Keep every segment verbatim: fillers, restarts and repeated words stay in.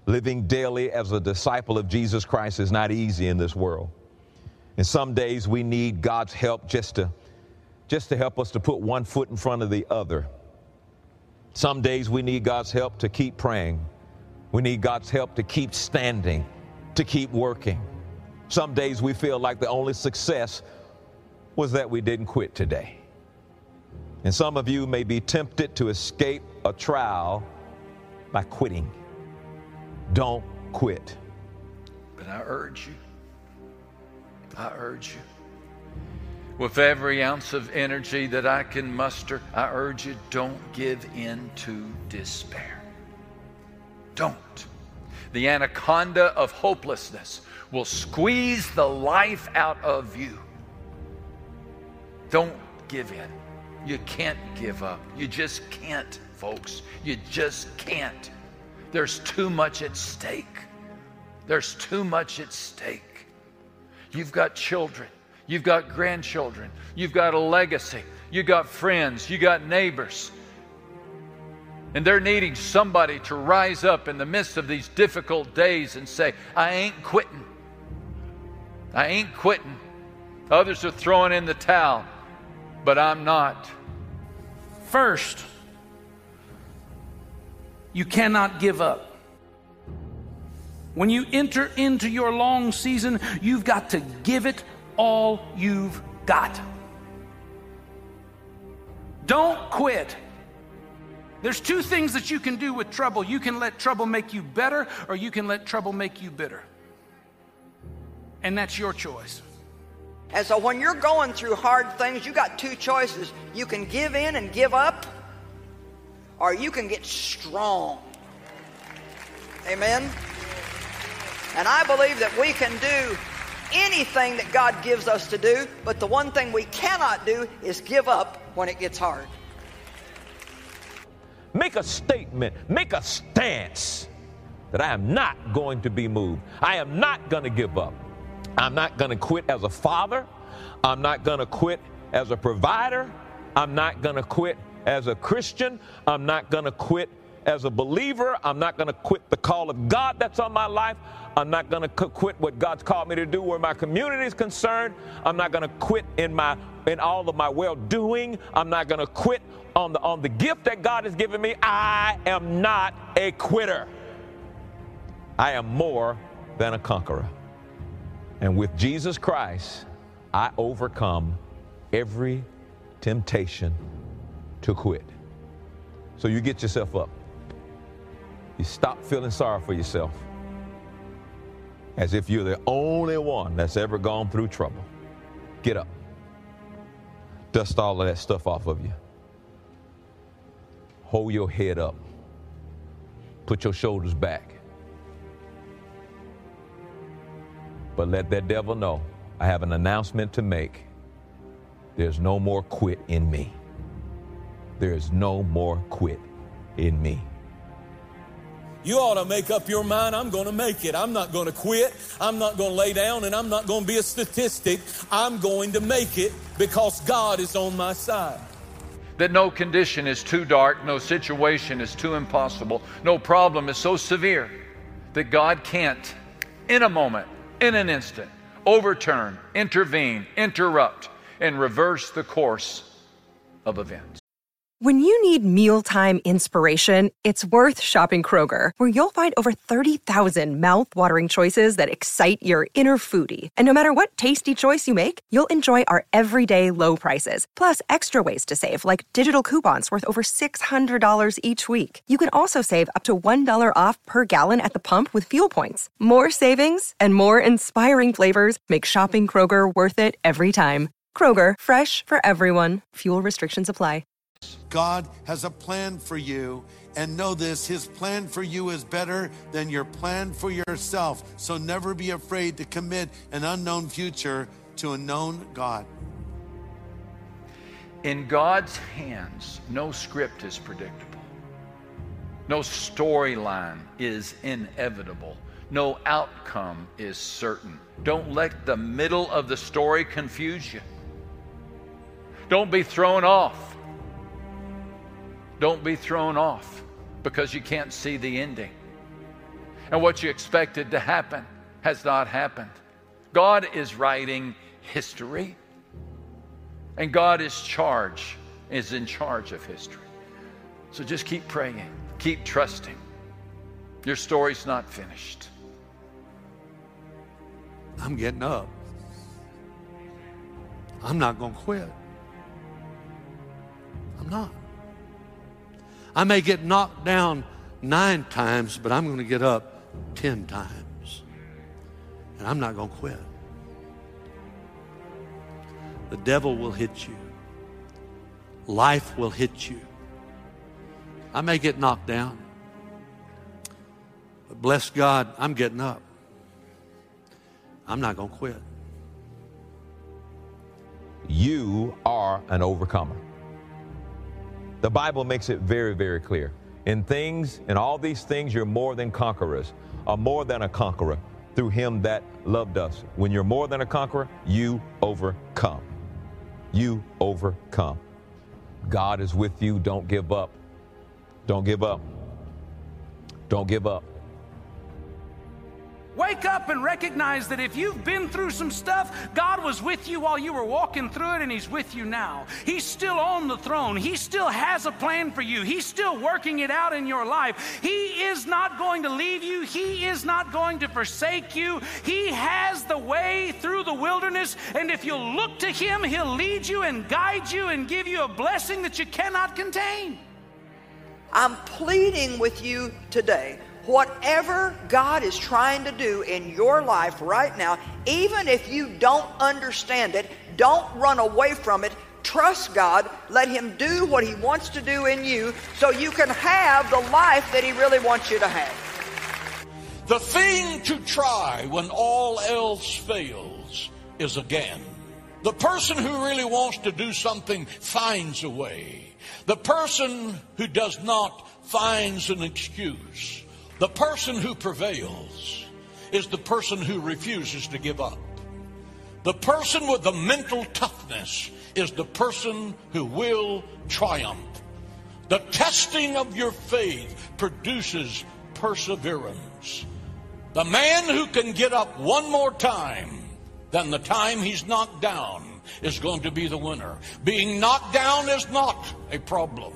Living daily as a disciple of Jesus Christ is not easy in this world. And some days we need God's help just to, just to help us to put one foot in front of the other. Some days we need God's help to keep praying. We need God's help to keep standing, to keep working. Some days we feel like the only success was that we didn't quit today. And some of you may be tempted to escape a trial by quitting. Don't quit. But I urge you, I urge you, with every ounce of energy that I can muster, I urge you, don't give in to despair. Don't. The anaconda of hopelessness will squeeze the life out of you. Don't give in. You can't give up. You just can't, folks. You just can't. There's too much at stake. There's too much at stake. You've got children. You've got grandchildren. You've got a legacy. You've got friends. You've got neighbors. And they're needing somebody to rise up in the midst of these difficult days and say, I ain't quitting. I ain't quitting. Others are throwing in the towel, but I'm not. First, you cannot give up. When you enter into your long season, you've got to give it all you've got. Don't quit. There's two things that you can do with trouble. You can let trouble make you better, or you can let trouble make you bitter. And that's your choice. And so when you're going through hard things, you got two choices. You can give in and give up, or you can get strong. Amen? And I believe that we can do anything that God gives us to do, but the one thing we cannot do is give up when it gets hard. Make a statement, make a stance that I am not going to be moved. I am not going to give up. I'm not going to quit as a father. I'm not going to quit as a provider. I'm not going to quit as a Christian. I'm not going to quit as a believer. I'm not going to quit the call of God that's on my life. I'm not going to quit what God's called me to do where my community is concerned. I'm not going to quit in my in all of my well-doing. I'm not going to quit on the on the gift that God has given me. I am not a quitter. I am more than a conqueror. And with Jesus Christ, I overcome every temptation to quit. So you get yourself up. You stop feeling sorry for yourself as if you're the only one that's ever gone through trouble. Get up. Dust all of that stuff off of you. Hold your head up. Put your shoulders back. But let that devil know, I have an announcement to make. There's no more quit in me. There is no more quit in me. You ought to make up your mind, I'm going to make it. I'm not going to quit. I'm not going to lay down, and I'm not going to be a statistic. I'm going to make it because God is on my side. That no condition is too dark, no situation is too impossible, no problem is so severe that God can't, in a moment, in an instant, overturn, intervene, interrupt, and reverse the course of events. When you need mealtime inspiration, it's worth shopping Kroger, where you'll find over thirty thousand mouth-watering choices that excite your inner foodie. And no matter what tasty choice you make, you'll enjoy our everyday low prices, plus extra ways to save, like digital coupons worth over six hundred dollars each week. You can also save up to one dollar off per gallon at the pump with fuel points. More savings and more inspiring flavors make shopping Kroger worth it every time. Kroger, fresh for everyone. Fuel restrictions apply. God has a plan for you, and know this, his plan for you is better than your plan for yourself. So never be afraid to commit an unknown future to a known God. In God's hands, no script is predictable. No storyline is inevitable. No outcome is certain. Don't let the middle of the story confuse you. Don't be thrown off. Don't be thrown off because you can't see the ending. And what you expected to happen has not happened. God is writing history. And God is charge, is in charge of history. So just keep praying. Keep trusting. Your story's not finished. I'm getting up. I'm not going to quit. I'm not. I may get knocked down nine times, but I'm going to get up ten times. And I'm not going to quit. The devil will hit you. Life will hit you. I may get knocked down. But bless God, I'm getting up. I'm not going to quit. You are an overcomer. The Bible makes it very, very clear. In things, in all these things, you're more than conquerors, or more than a conqueror through him that loved us. When you're more than a conqueror, you overcome. You overcome. God is with you. Don't give up. Don't give up. Don't give up. Wake up and recognize that if you've been through some stuff, God was with you while you were walking through it, and He's with you now. He's still on the throne. He still has a plan for you. He's still working it out in your life. He is not going to leave you. He is not going to forsake you. He has the way through the wilderness, and if you'll look to Him, He'll lead you and guide you and give you a blessing that you cannot contain. I'm pleading with you today. Whatever God is trying to do in your life right now, even if you don't understand it, don't run away from it. Trust God. Let Him do what He wants to do in you so you can have the life that He really wants you to have. The thing to try when all else fails is again. The person who really wants to do something finds a way. The person who does not finds an excuse. The person who prevails is the person who refuses to give up. The person with the mental toughness is the person who will triumph. The testing of your faith produces perseverance. The man who can get up one more time than the time he's knocked down is going to be the winner. Being knocked down is not a problem,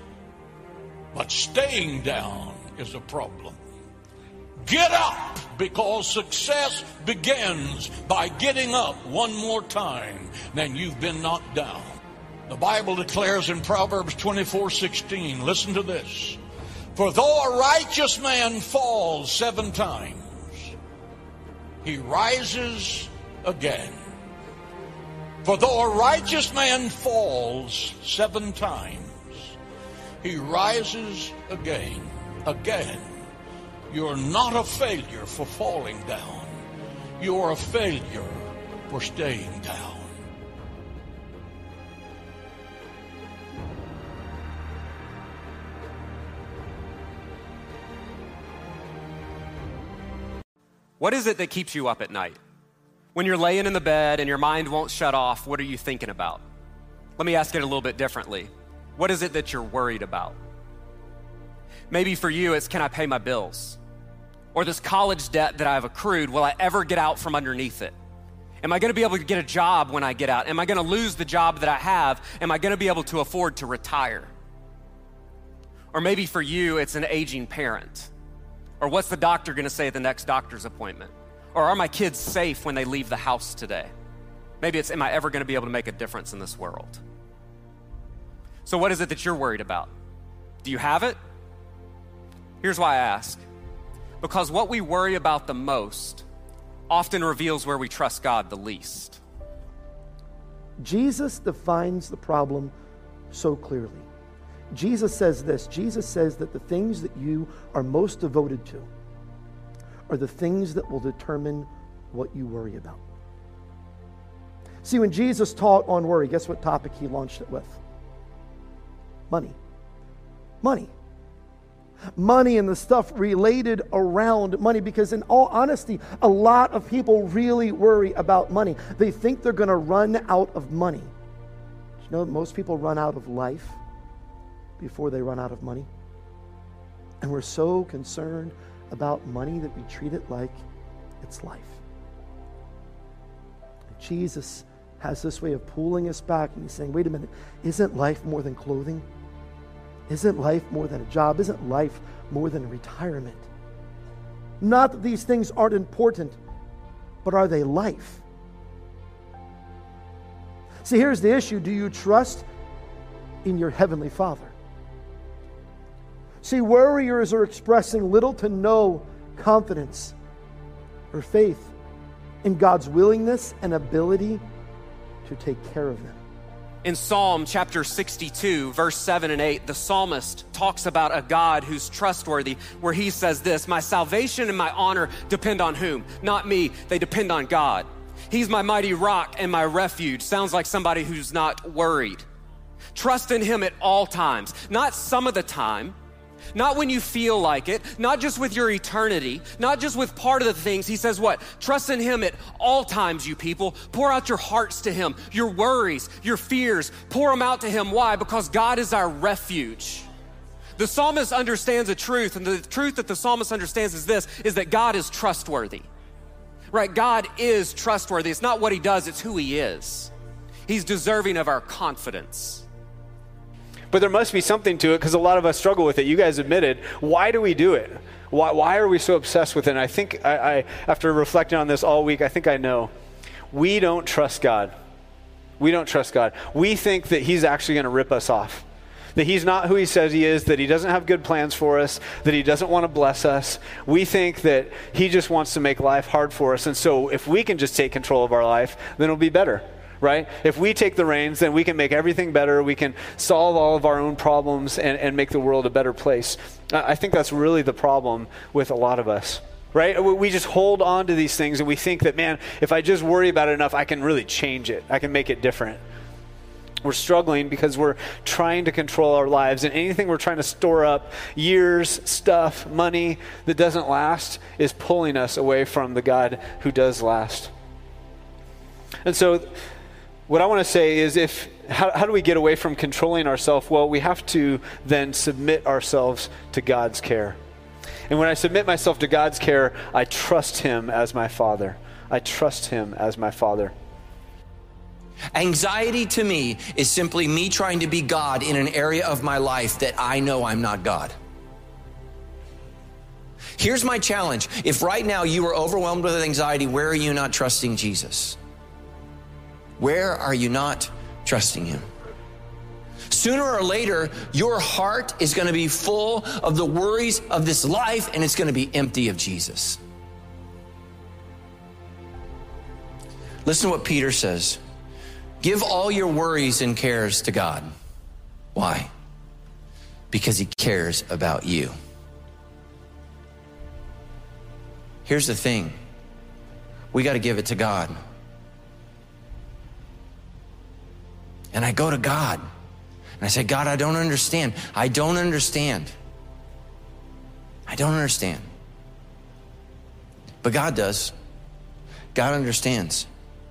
but staying down is a problem. Get up, because success begins by getting up one more time than you've been knocked down. The Bible declares in Proverbs twenty-four sixteen, listen to this. For though a righteous man falls seven times, he rises again. For though a righteous man falls seven times, he rises again. Again. You're not a failure for falling down. You're a failure for staying down. What is it that keeps you up at night? When you're laying in the bed and your mind won't shut off, what are you thinking about? Let me ask it a little bit differently. What is it that you're worried about? Maybe for you, it's, can I pay my bills? Or this college debt that I've accrued, will I ever get out from underneath it? Am I gonna be able to get a job when I get out? Am I gonna lose the job that I have? Am I gonna be able to afford to retire? Or maybe for you, it's an aging parent. Or what's the doctor gonna say at the next doctor's appointment? Or are my kids safe when they leave the house today? Maybe it's, am I ever gonna be able to make a difference in this world? So what is it that you're worried about? Do you have it? Here's why I ask. Because what we worry about the most often reveals where we trust God the least. Jesus defines the problem so clearly. Jesus says this. Jesus says that the things that you are most devoted to are the things that will determine what you worry about. See, when Jesus taught on worry, guess what topic He launched it with? Money. Money. Money and the stuff related around money, because in all honesty, a lot of people really worry about money. They think they're going to run out of money. Do you know most people run out of life before they run out of money? And we're so concerned about money that we treat it like it's life. And Jesus has this way of pulling us back, and he's saying, wait a minute, isn't life more than clothing? Isn't life more than a job? Isn't life more than retirement? Not that these things aren't important, but are they life? See, here's the issue. Do you trust in your Heavenly Father? See, worriers are expressing little to no confidence or faith in God's willingness and ability to take care of them. In Psalm chapter sixty-two, verse seven and eight, the psalmist talks about a God who's trustworthy, where he says this, my salvation and my honor depend on whom? Not me, they depend on God. He's my mighty rock and my refuge. Sounds like somebody who's not worried. Trust in him at all times, not some of the time, not when you feel like it, not just with your eternity, not just with part of the things. He says what? Trust in him at all times, you people. Pour out your hearts to him, your worries, your fears. Pour them out to him. Why? Because God is our refuge. The psalmist understands a truth, and the truth that the psalmist understands is this, is that God is trustworthy. Right? God is trustworthy. It's not what he does, it's who he is. He's deserving of our confidence. But there must be something to it, because a lot of us struggle with it. You guys admitted. Why do we do it? Why, why are we so obsessed with it? And I think, I, I, after reflecting on this all week, I think I know. We don't trust God. We don't trust God. We think that he's actually going to rip us off. That he's not who he says he is, that he doesn't have good plans for us, that he doesn't want to bless us. We think that he just wants to make life hard for us. And so if we can just take control of our life, then it'll be better. Right? If we take the reins, then we can make everything better. We can solve all of our own problems and, and make the world a better place. I think that's really the problem with a lot of us, right? We just hold on to these things and we think that, man, if I just worry about it enough, I can really change it. I can make it different. We're struggling because we're trying to control our lives, and anything we're trying to store up, years, stuff, money that doesn't last, is pulling us away from the God who does last. And so what I want to say is, if how, how do we get away from controlling ourselves? Well, we have to then submit ourselves to God's care. And when I submit myself to God's care, I trust him as my Father. I trust him as my Father. Anxiety to me is simply me trying to be God in an area of my life that I know I'm not God. Here's my challenge. If right now you are overwhelmed with anxiety, where are you not trusting Jesus? Where are you not trusting him? Sooner or later, your heart is going to be full of the worries of this life, and it's going to be empty of Jesus. Listen to what Peter says. Give all your worries and cares to God. Why? Because he cares about you. Here's the thing. We got to give it to God. And I go to God and I say, God, I don't understand. I don't understand. I don't understand. But God does. God understands.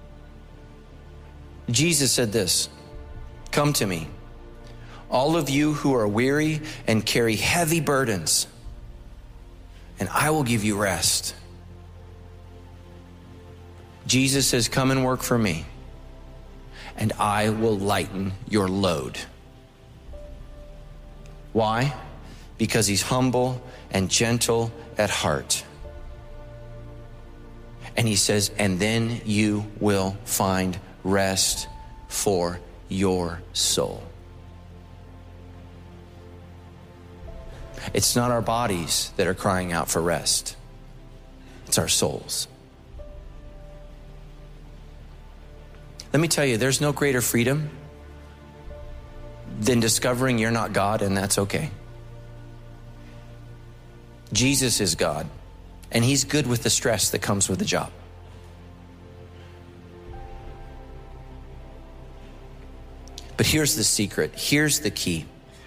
Jesus said this, come to me, all of you who are weary and carry heavy burdens, and I will give you rest. Jesus says, come and work for me, and I will lighten your load. Why? Because he's humble and gentle at heart. And he says, and then you will find rest for your soul. It's not our bodies that are crying out for rest. It's our souls. Let me tell you, there's no greater freedom than discovering you're not God, and that's okay. Jesus is God, and he's good with the stress that comes with the job. But here's the secret. Here's the key.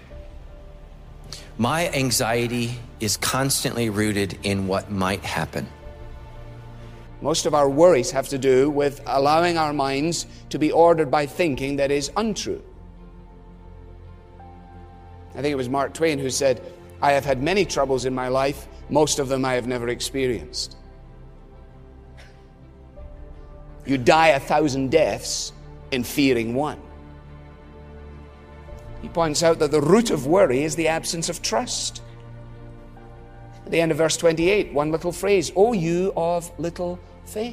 My anxiety is constantly rooted in what might happen. Most of our worries have to do with allowing our minds to be ordered by thinking that is untrue. I think it was Mark Twain who said, I have had many troubles in my life, Most of them I have never experienced. You die a thousand deaths in fearing one. He points out that the root of worry is the absence of trust. At the end of verse twenty-eight, one little phrase, "O you of little faith."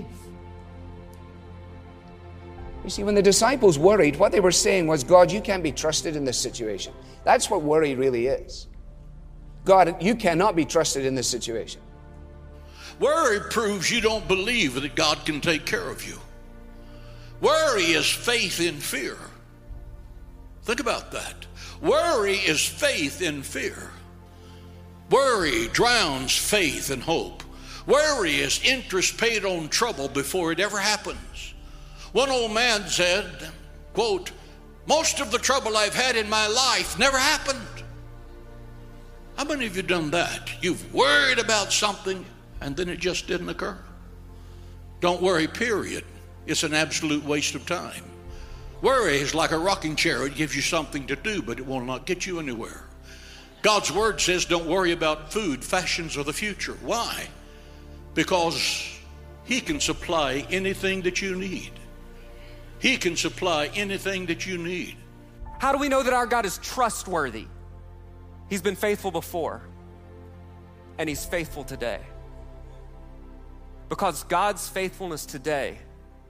You see, when the disciples worried, what they were saying was, God, you can't be trusted in this situation. That's what worry really is. God, you cannot be trusted in this situation. Worry proves you don't believe that God can take care of you. Worry is faith in fear. Think about that. Worry is faith in fear. Worry drowns faith and hope. Worry is interest paid on trouble before it ever happens. One old man said, quote, most of the trouble I've had in my life never happened. How many of you done that? You've worried about something and then it just didn't occur. Don't worry, period. It's an absolute waste of time. Worry is like a rocking chair. It gives you something to do, but it will not get you anywhere. God's word says don't worry about food, fashions of the future. Why? Because he can supply anything that you need. He can supply anything that you need. How do we know that our God is trustworthy? He's been faithful before, and he's faithful today. Because God's faithfulness today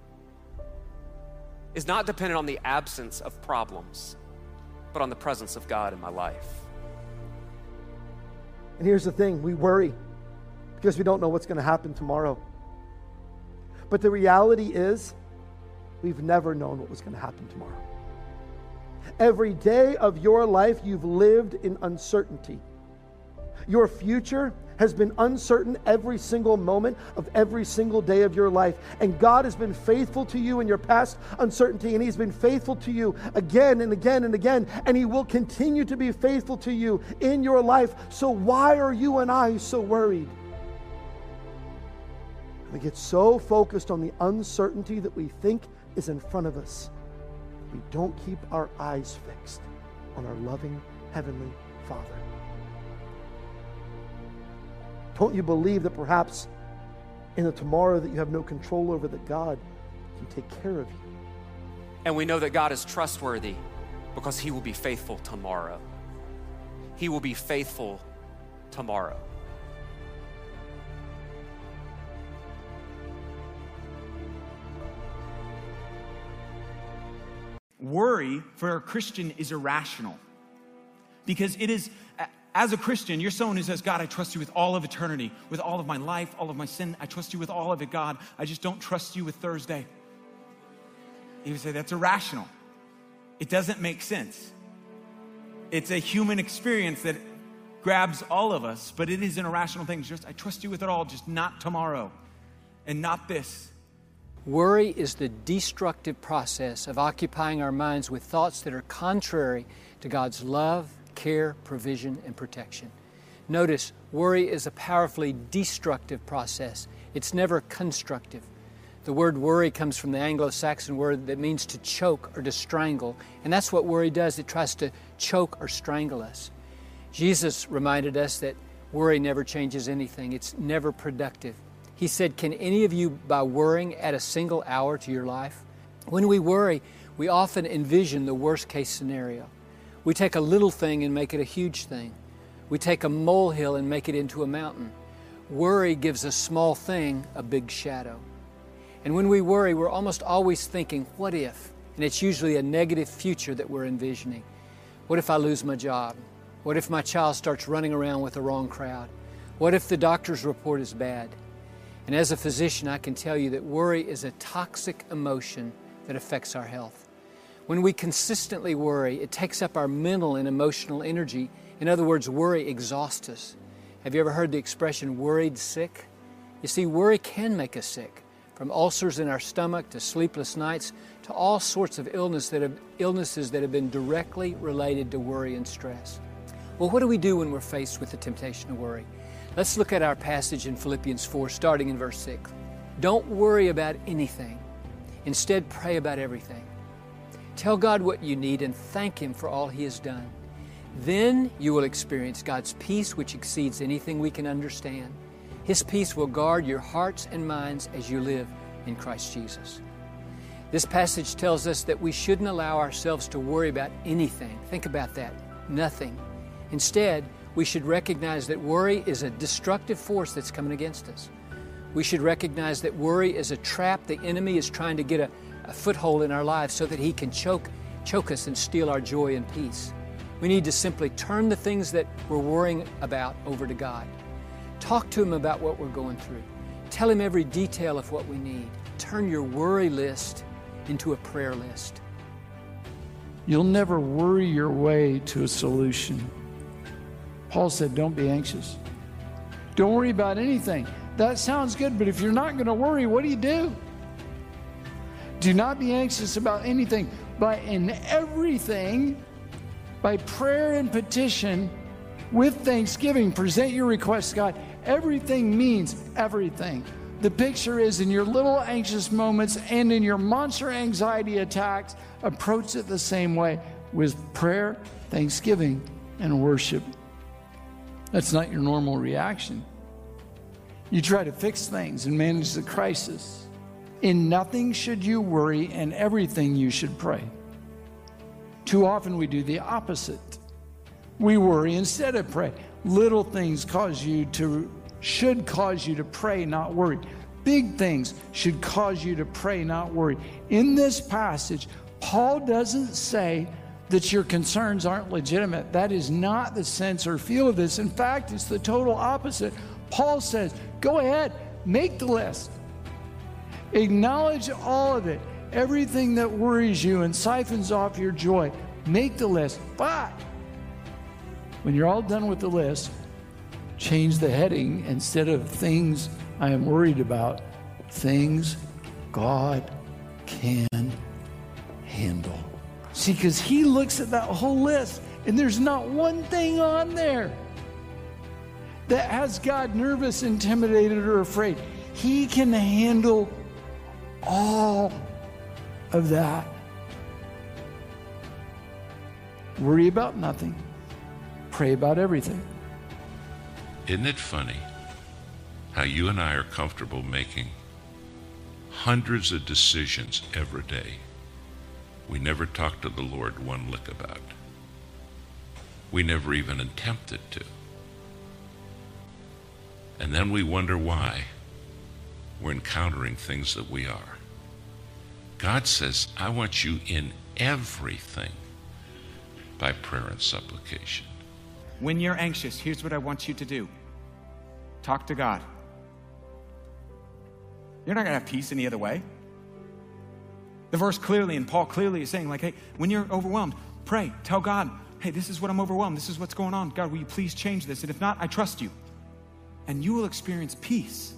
is not dependent on the absence of problems, but on the presence of God in my life. And here's the thing, we worry because we don't know what's going to happen tomorrow. But the reality is, we've never known what was going to happen tomorrow. Every day of your life, you've lived in uncertainty. Your future has been uncertain every single moment of every single day of your life. And God has been faithful to you in your past uncertainty, and he's been faithful to you again and again and again, and he will continue to be faithful to you in your life. So why are you and I so worried? We get so focused on the uncertainty that we think is in front of us. We don't keep our eyes fixed on our loving Heavenly Father. Don't you believe that perhaps in the tomorrow that you have no control over, that God can take care of you? And we know that God is trustworthy because he will be faithful tomorrow. He will be faithful tomorrow. Worry for a Christian is irrational, because it is, as a Christian, you're someone who says, God, I trust you with all of eternity, with all of my life, all of my sin. I trust you with all of it, God. I just don't trust you with Thursday. You would say that's irrational. It doesn't make sense. It's a human experience that grabs all of us, but it is an irrational thing. Just, I trust you with it all, just not tomorrow and not this. Worry is the destructive process of occupying our minds with thoughts that are contrary to God's love, care, provision, and protection. Notice, worry is a powerfully destructive process. It's never constructive. The word worry comes from the Anglo-Saxon word that means to choke or to strangle, and that's what worry does. It tries to choke or strangle us. Jesus reminded us that worry never changes anything. It's never productive. He said, can any of you, by worrying, add a single hour to your life? When we worry, we often envision the worst case scenario. We take a little thing and make it a huge thing. We take a molehill and make it into a mountain. Worry gives a small thing a big shadow. And when we worry, we're almost always thinking, what if? And it's usually a negative future that we're envisioning. What if I lose my job? What if my child starts running around with the wrong crowd? What if the doctor's report is bad? And as a physician, I can tell you that worry is a toxic emotion that affects our health. When we consistently worry, it takes up our mental and emotional energy. In other words, worry exhausts us. Have you ever heard the expression worried sick? You see, worry can make us sick, from ulcers in our stomach to sleepless nights to all sorts of illness that have, illnesses that have been directly related to worry and stress. Well, what do we do when we're faced with the temptation to worry? Let's look at our passage in Philippians four, starting in verse six. Don't worry about anything. Instead, pray about everything. Tell God what you need and thank him for all he has done. Then you will experience God's peace, which exceeds anything we can understand. His peace will guard your hearts and minds as you live in Christ Jesus. This passage tells us that we shouldn't allow ourselves to worry about anything. Think about that. Nothing. Instead, we should recognize that worry is a destructive force that's coming against us. We should recognize that worry is a trap the enemy is trying to get a, a foothold in our lives so that he can choke, choke us and steal our joy and peace. We need to simply turn the things that we're worrying about over to God. Talk to Him about what we're going through. Tell Him every detail of what we need. Turn your worry list into a prayer list. You'll never worry your way to a solution. Paul said, don't be anxious. Don't worry about anything. That sounds good, but if you're not going to worry, what do you do? Do not be anxious about anything, but in everything, by prayer and petition, with thanksgiving, present your requests to God. Everything means everything. The picture is in your little anxious moments and in your monster anxiety attacks, approach it the same way with prayer, thanksgiving, and worship. That's not your normal reaction. You try to fix things and manage the crisis. In nothing should you worry, and everything you should pray. Too often we do the opposite. We worry instead of pray. Little things cause you to, should cause you to pray, not worry. Big things should cause you to pray, not worry. In this passage, Paul doesn't say that your concerns aren't legitimate. That is not the sense or feel of this. In fact, it's the total opposite. Paul says, go ahead, make the list. Acknowledge all of it. Everything that worries you and siphons off your joy, make the list. But when you're all done with the list, change the heading. Instead of things I am worried about, things God can handle. See, because he looks at that whole list and there's not one thing on there that has God nervous, intimidated, or afraid. He can handle all of that. Worry about nothing. Pray about everything. Isn't it funny how you and I are comfortable making hundreds of decisions every day we never talk to the Lord one lick about? We never even attempted to. And then we wonder why we're encountering things that we are. God says, I want you in everything by prayer and supplication. When you're anxious, here's what I want you to do. Talk to God. You're not going to have peace any other way. The verse clearly, and Paul clearly is saying, like, hey, when you're overwhelmed, pray. Tell God, hey, this is what I'm overwhelmed. This is what's going on. God, will you please change this? And if not, I trust you. And you will experience peace.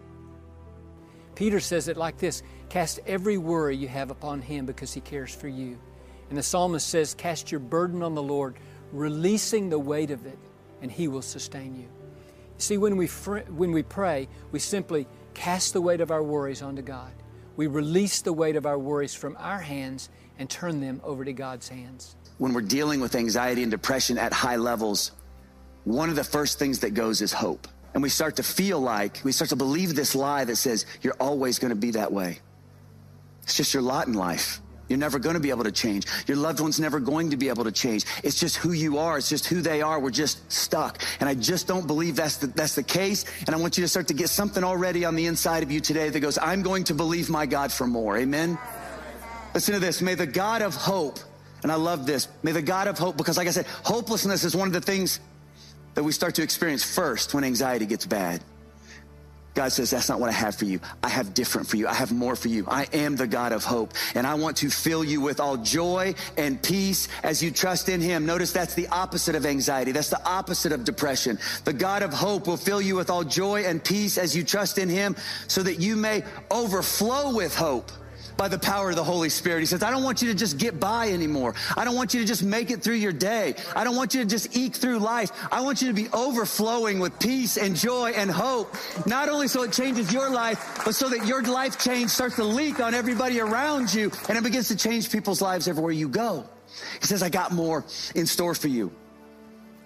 Peter says it like this, cast every worry you have upon Him because He cares for you. And the psalmist says, cast your burden on the Lord, releasing the weight of it, and He will sustain you. See, when we, fr- when we pray, we simply cast the weight of our worries onto God. We release the weight of our worries from our hands and turn them over to God's hands. When we're dealing with anxiety and depression at high levels, one of the first things that goes is hope. And we start to feel like, we start to believe this lie that says, you're always going to be that way. It's just your lot in life. You're never going to be able to change. Your loved one's never going to be able to change. It's just who you are. It's just who they are. We're just stuck. And I just don't believe that's the, that's the case. And I want you to start to get something already on the inside of you today that goes, I'm going to believe my God for more. Amen? Listen to this. May the God of hope, and I love this, may the God of hope, because like I said, hopelessness is one of the things that we start to experience first when anxiety gets bad. God says, that's not what I have for you. I have different for you. I have more for you. I am the God of hope, and I want to fill you with all joy and peace as you trust in Him. Notice that's the opposite of anxiety. That's the opposite of depression. The God of hope will fill you with all joy and peace as you trust in Him so that you may overflow with hope by the power of the Holy Spirit. He says, I don't want you to just get by anymore. I don't want you to just make it through your day. I don't want you to just eke through life. I want you to be overflowing with peace and joy and hope, not only so it changes your life, but so that your life change starts to leak on everybody around you, and it begins to change people's lives everywhere you go. He says, I got more in store for you.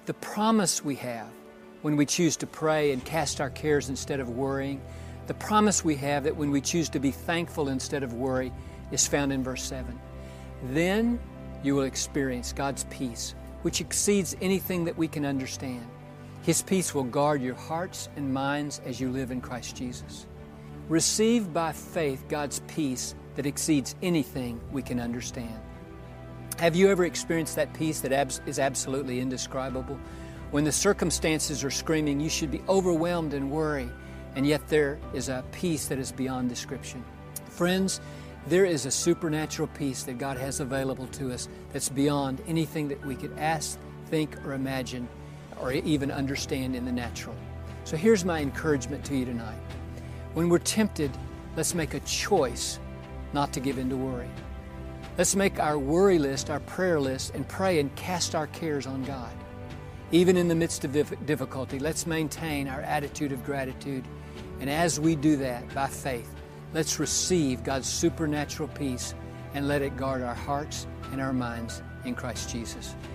The promise we have when we choose to pray and cast our cares instead of worrying, the promise we have that when we choose to be thankful instead of worry is found in verse seven. Then you will experience God's peace, which exceeds anything that we can understand. His peace will guard your hearts and minds as you live in Christ Jesus. Receive by faith God's peace that exceeds anything we can understand. Have you ever experienced that peace that abs- is absolutely indescribable? When the circumstances are screaming, you should be overwhelmed and worry, and yet there is a peace that is beyond description. Friends, there is a supernatural peace that God has available to us that's beyond anything that we could ask, think, or imagine, or even understand in the natural. So here's my encouragement to you tonight. When we're tempted, let's make a choice not to give in to worry. Let's make our worry list our prayer list and pray and cast our cares on God. Even in the midst of difficulty, let's maintain our attitude of gratitude. And as we do that by faith, let's receive God's supernatural peace and let it guard our hearts and our minds in Christ Jesus.